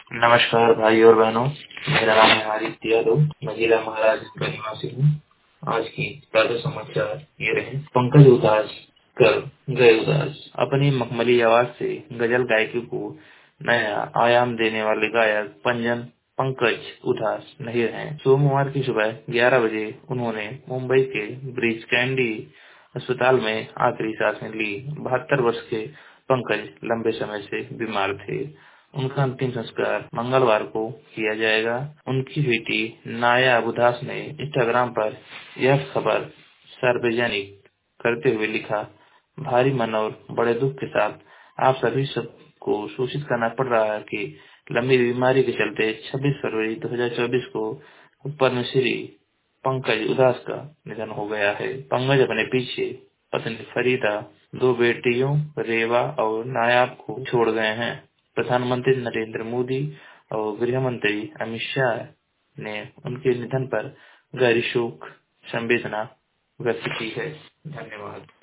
नमस्कार भाई और बहनों, मेरा नाम है आदित्य यादव। मैं जिला महाराज का निवासी हूँ। आज की ताजा समाचार ये रहे। पंकज उदास कर गए उदास। अपनी मखमली आवाज से गजल गायकी को नया आयाम देने वाले गायक पंजन पंकज उदास नहीं रहे। सोमवार की सुबह 11 बजे उन्होंने मुंबई के ब्रिज कैंडी अस्पताल में आखिरी सांसें ली। 72 वर्ष के पंकज लंबे समय से बीमार थे। उनका अंतिम संस्कार मंगलवार को किया जाएगा। उनकी बेटी नाया उदास ने इंस्टाग्राम पर यह खबर सार्वजनिक करते हुए लिखा, भारी मन और बड़े दुख के साथ आप सभी सबको सूचित करना पड़ रहा है कि लंबी बीमारी के चलते 26 फरवरी 2024 को पद्मश्री पंकज उदास का निधन हो गया है। पंकज अपने पीछे पत्नी फरीदा, 2 बेटियों रेवा और नायाब को छोड़ गए हैं। प्रधानमंत्री नरेंद्र मोदी और गृह मंत्री अमित शाह ने उनके निधन पर गहरी शोक संवेदना व्यक्त की है। धन्यवाद।